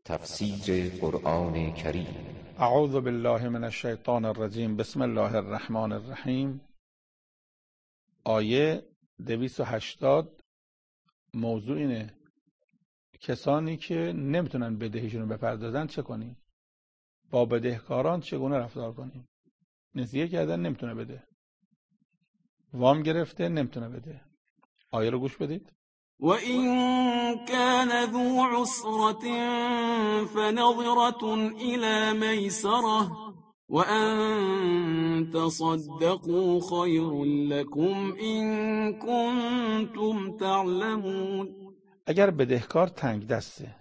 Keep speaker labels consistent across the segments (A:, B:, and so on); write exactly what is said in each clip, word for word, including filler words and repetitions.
A: تفسیر قرآن کریم.
B: اعوذ بالله من الشیطان الرجیم. بسم الله الرحمن الرحیم. آیه دویست و هشتاد موضوع اینه کسانی که نمیتونن بدهیشون رو بپردازن چه کنیم؟ با بدهکاران چگونه رفتار کنیم؟ نسیه کردن نمیتونه بده، وام گرفته نمیتونه بده. آیه رو گوش بدید.
C: وَإِن كَانَ ذُو عُسْرَةٍ فَنَظِرَةٌ إِلَى مَيْسَرَةٍ وَأَن تَصَدَّقُوا خَيْرٌ لَكُمْ إِن كُنتُمْ تَعْلَمُونَ.
B: اگر بدهکار تنگ دسته،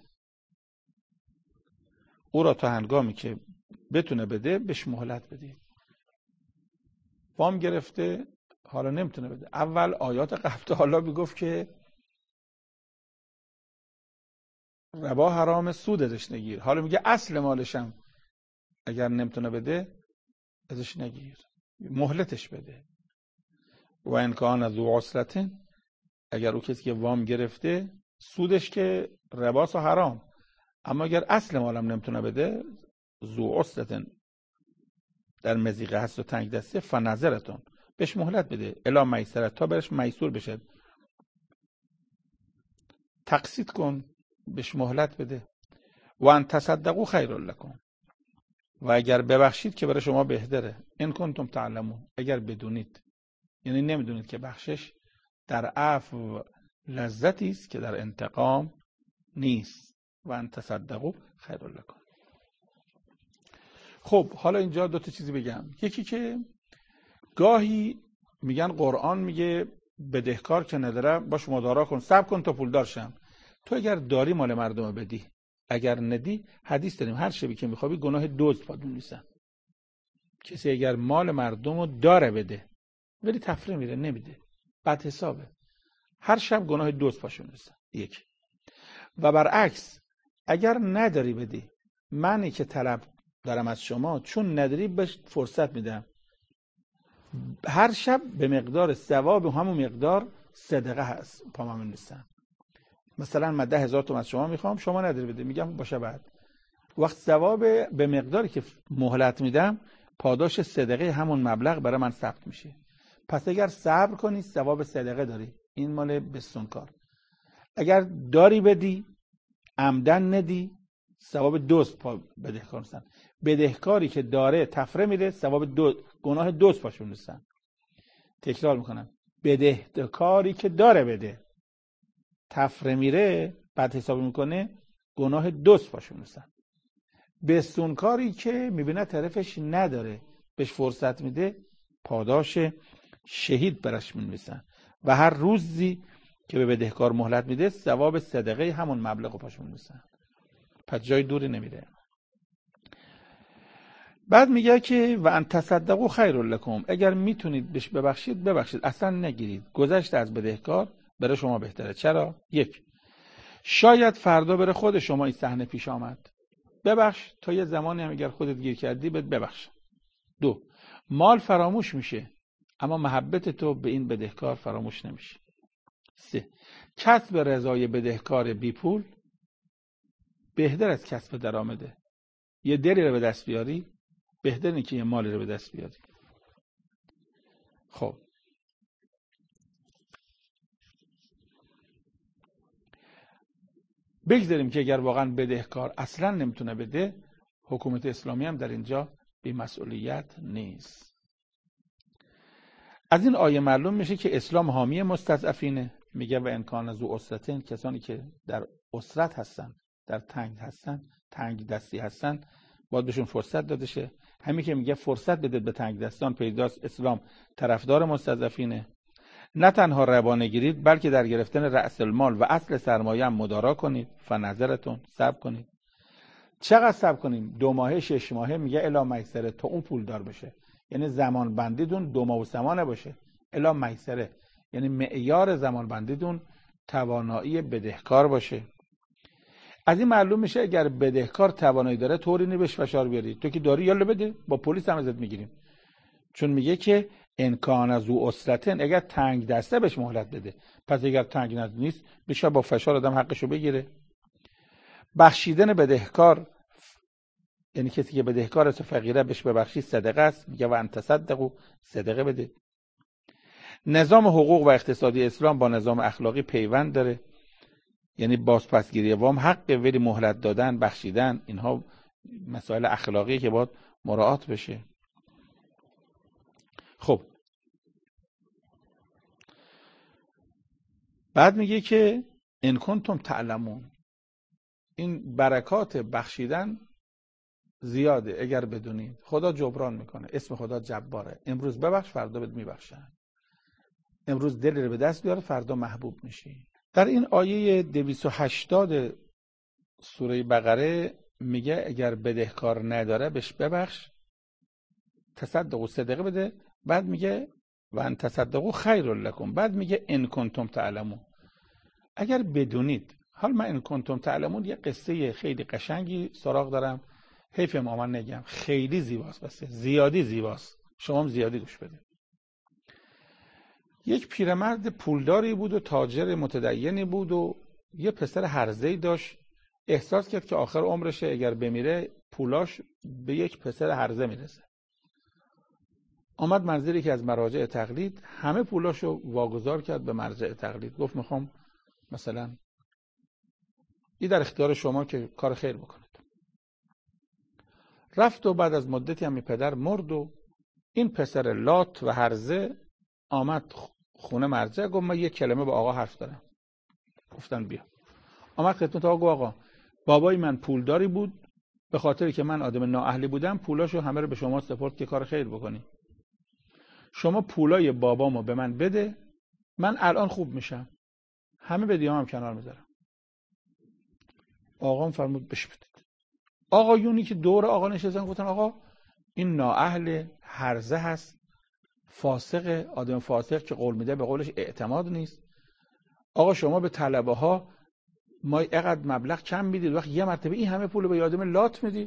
B: او را تا هنگامی که بتونه بده بهش مهلت بدید. وام گرفته حالا نمیتونه بده. اول آیات قبل حالا میگفت که ربا حرام، سود ازش نگیر. حالا میگه اصل مالشم اگر نمیتونه بده ازش نگیر، مهلتش بده. و ان کان ذو عسرة، اگر او کسی که وام گرفته سودش که رباس و حرام، اما اگر اصل مالم نمیتونه بده، ذو عسرة در مضیقه هست و تنگ دسته، فنظرتون بهش مهلت بده، الی میسره تا برش میسور بشه. تقسیط کن، بهش مهلت بده. و ان تصدقوا خیر لکم، و اگر ببخشید که برای شما بهتره. ان کنتم تعلمون، اگر بدونید، یعنی نمیدونید که بخشش در عفو لذتی است که در انتقام نیست. و ان تصدقوا خیر لکم. خب حالا اینجا دو تا چیزی بگم. یکی که گاهی میگن قرآن میگه بدهکار که نداره باش مدارا کن، صبر کن تا پولدار شم. تو اگر داری مال مردم بدی، اگر ندی حدیث داریم هر شبی که میخوابی گناه دزد پاد می‌نویسن. کسی اگر مال مردم رو داره بده ولی تفره میره نمیده، بد حسابه، هر شب گناه دزد پاشون می‌نویسن. یک. و برعکس اگر نداری بدی، منی که طلب دارم از شما، چون نداری بهش فرصت میدم، هر شب به مقدار ثواب همون مقدار صدقه هست پا من می‌نویسن. مثلا من ده هزار تومان از شما میخوام، شما نداری بده، میگم باشه. بعد وقت ثواب به مقداری که مهلت میدم، پاداش صدقه همون مبلغ برای من ثبت میشه. پس اگر صبر کنی ثواب صدقه داری. این مال بستونکار. اگر داری بدی، عمدن ندی، ثواب دوست پا بدهکار نیستن. بدهکاری که داره تفره میده، ثواب دو گناه دوست پاشون نیستن. تکرار میکنم، بدهکاری که داره بده تفره میره، بعد حساب میکنه، گناه دوست پاشون نیستن. بستونکاری که میبینه طرفش نداره بهش فرصت میده، پاداش شهید برش می‌نویسن. و هر روزی که به بدهکار مهلت میده، ثواب صدقه همون مبلغ رو پاشون می‌نویسن. پس جای دوری نمیره. بعد میگه که و ان تصدقوا خیر لکم، اگر میتونید بهش ببخشید ببخشید، اصلا نگیرید. گذشت از بدهکار برای شما بهتره. چرا؟ یک، شاید فردا بره خود شما این صحنه پیش آمد، ببخش تا یه زمانی هم اگر خودت گیر کردی بهت ببخش. دو، مال فراموش میشه اما محبت تو به این بدهکار فراموش نمیشه. سه، کسب رضای بدهکار بی پول بهتر از کسب درآمده. یه دلی رو به دست بیاری بهتر اینه که یه مالی رو به دست بیاری. خب بگذاریم که اگر واقعا بدهکار اصلا نمیتونه بده، حکومت اسلامی هم در اینجا بی‌مسئولیت نیست. از این آیه معلوم میشه که اسلام حامی مستضعفینه. میگه و ان کان ذو عسرة، کسانی که در عسرت هستن، در تنگ هستن، تنگ دستی هستن، باید بهشون فرصت داده شه. همین که میگه فرصت بده به تنگ دستان، پیداست اسلام طرفدار مستضعفینه. نه تنها ربا نگیرید بلکه در گرفتن رأس المال و اصل سرمایه هم مدارا کنید. فنظرتون، صبر کنید. چقدر صبر کنیم؟ دو ماهه، شش ماهه. میگه الی میسره، تا اون پول دار بشه. یعنی زمان بندیدون دو ماه و سه ماه نباشه. الی میسره یعنی معیار زمان بندیدون توانایی بدهکار باشه. از این معلوم میشه اگر بدهکار توانایی داره طوری نی بهش فشار بیاری. تو که داری یالا بده، با پلیس هم ازت میگیریم. چون میگه که ان کان ذو عسرة، اگر تنگ دسته بهش مهلت بده. پس اگر تنگ نیست میشه با فشار آدم حقشو بگیره. بخشیدن بدهکار، یعنی کسی که بدهکار تو فقیره بهش ببخشی صدقه است. میگه و ان تصدقوا، صدقه بده. نظام حقوق و اقتصادی اسلام با نظام اخلاقی پیوند داره، یعنی بازپسگیری وام حق، ولی مهلت دادن، بخشیدن، اینها مسائل اخلاقی که باید مراعات بشه. خب بعد میگه که ان کنتم تعلمون، این برکات بخشیدن زیاده اگر بدونید. خدا جبران میکنه، اسم خدا جباره. امروز ببخش، فردا بهت میبخشن. امروز دلی رو به دست بیاره، فردا محبوب میشی. در این آیه دویست و هشتاد سوره بقره میگه اگر بدهکار نداره بهش ببخش، تصدق و صدقه بده. بعد میگه و ان تصدقوا خیر لکم. بعد میگه ان کنتم تعلمون، اگر بدونید. حال من ان کنتم تعلمون یه قصه خیلی قشنگی سراغ دارم، حیف ما من نگم، خیلی زیباست، بس زیادی زیباست، شما هم زیادی گوش بده. یک پیرمرد پولداری بود و تاجر متدینی بود و یه پسر هرزه‌ای داشت. احساس کرد که آخر عمرشه، اگر بمیره پولاش به یک پسر هرزه میرسه. آمد منزلی که از مراجع تقلید، همه پولاشو واگذار کرد به مرجع تقلید. گفت میخوام مثلا این در اختیار شما که کار خیر بکنید. رفت و بعد از مدتی هم پدر مرد و این پسر لات و هرزه آمد خونه مرجع. گفت من یک کلمه با آقا حرف دارم. گفتن بیا. آمد خدمت آقا. آقا بابای من پولداری بود، به خاطری که من آدم نااهلی بودم پولاشو همه رو به شما سپرد که کار خیر بکنی. شما پولای بابامو به من بده، من الان خوب میشم، همه به دیامم کنار میذارم. آقام فرمود بش بدید. آقایونی که دور آقا نشستن گفتن آقا این نااهل هرزه هست، فاسق، آدم فاسق که قول میده به قولش اعتماد نیست. آقا شما به طلبه ها ما اینقدر مبلغ کم میدید، وقت یه مرتبه این همه پول به یادم لات میدید.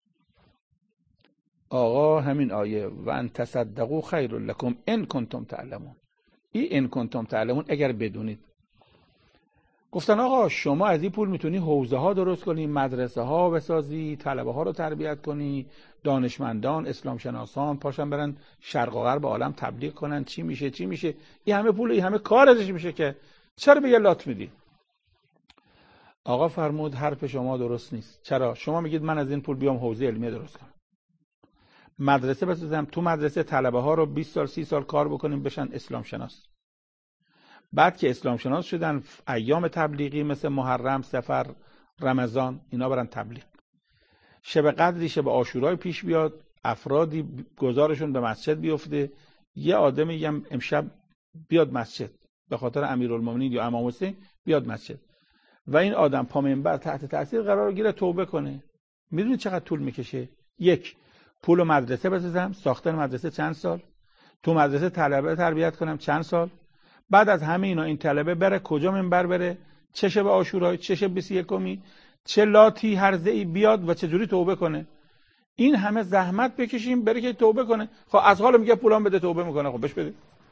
B: آقا همین آیه و ان تصدقوا خیر لکم ان کنتم تعلمون، این ان کنتم تعلمون اگر بدونید. گفتن آقا شما از این پول میتونی حوزه ها درست کنی، مدرسه ها بسازی، طلبه ها رو تربیت کنی، دانشمندان، اسلام شناسان پاشن برن شرق و غرب عالم تبلیغ کنن، چی میشه چی میشه. این همه پول، این همه کار ازش میشه، که چرا به یه لات میدی؟ آقا فرمود حرف شما درست نیست. چرا؟ شما میگید من از این پول بیام حوزه علمیه درست کنم، مدرسه بسازم، تو مدرسه طلبه ها رو بیست سال سی سال کار بکنیم بشن اسلام شناس. بعد که اسلام شناس شدن، ایام تبلیغی مثل محرم، سفر، رمضان، اینا برن تبلیغ. شب قدری، شب عاشورای پیش بیاد، افرادی گزارشون به مسجد بیفته، یه آدمی هم امشب بیاد مسجد به خاطر امیرالمومنین یا امام حسین بیاد مسجد و این آدم پا منبر تحت تاثیر قرار گیره توبه کنه. میدونید چقدر طول میکشه؟ یک، پول مدرسه بسازم، ساختن مدرسه چند سال، تو مدرسه طلبه تربیت کنم چند سال، بعد از همه اینا این طلبه بره کجا منبر بره، چه شب عاشورای، چه شب بیست و یکمی، چه لاتی هرزه‌ای بیاد و چه جوری توبه کنه. این همه زحمت بکشیم بره که توبه کنه. خب از حال میگه پولام بده توبه میکنه، خب بهش بده.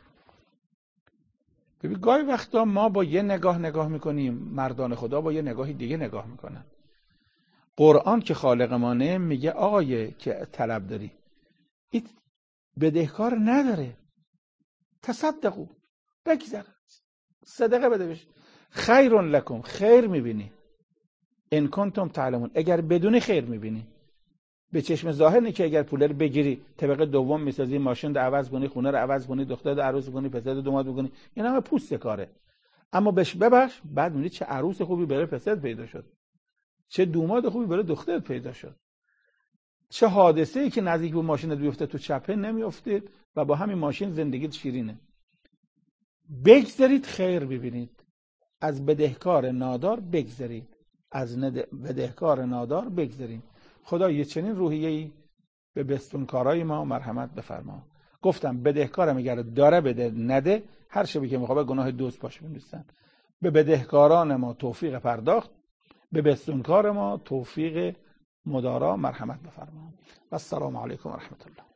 B: ببین گاهی وقتا ما با یه نگاه نگاه میکنیم، مردان خدا با یه نگاهی دیگه نگاه میکنن. قرآن که خالق مانه میگه آقای که طلب داری، این بدهکار نداره، تصدقوا، بگذر، صدقه بده بهش، خیر لکم، خیر میبینی. ان کنتم تعلمون، اگر بدونی خیر میبینی. به چشم ظاهر نه که اگر پول رو بگیری طبقه دوم میسازی، ماشین رو عوض کنی، خونه رو عوض کنی، دختر رو عروس کنی، پسر رو داماد بکنی، این همه پوست کاره. اما بهش ببخش، بعد میبینی چه عروس خوبی برای پسر پیدا شد، چه دوماد خوبی برای دختر پیدا شد، چه حادثه‌ای که نزدیک به ماشینت بیفته تو چپه نمیفته و با همین ماشین زندگیت شیرینه. بگذارید خیر ببینید، از بدهکار نادار بگذارید، از بدهکار نادار بگذارید. خدا یه چنین روحیه‌ای به بستونکارای ما مرحمت بفرما. گفتم بدهکارم اگر داره بده، نده هر شبی که میخواد گناه دوست باشه می‌نویسن. به بدهکاران ما توفیق پرداخت، به بستونکار ما توفیق مدارا مرحمت بفرما. و السلام علیکم و رحمت الله.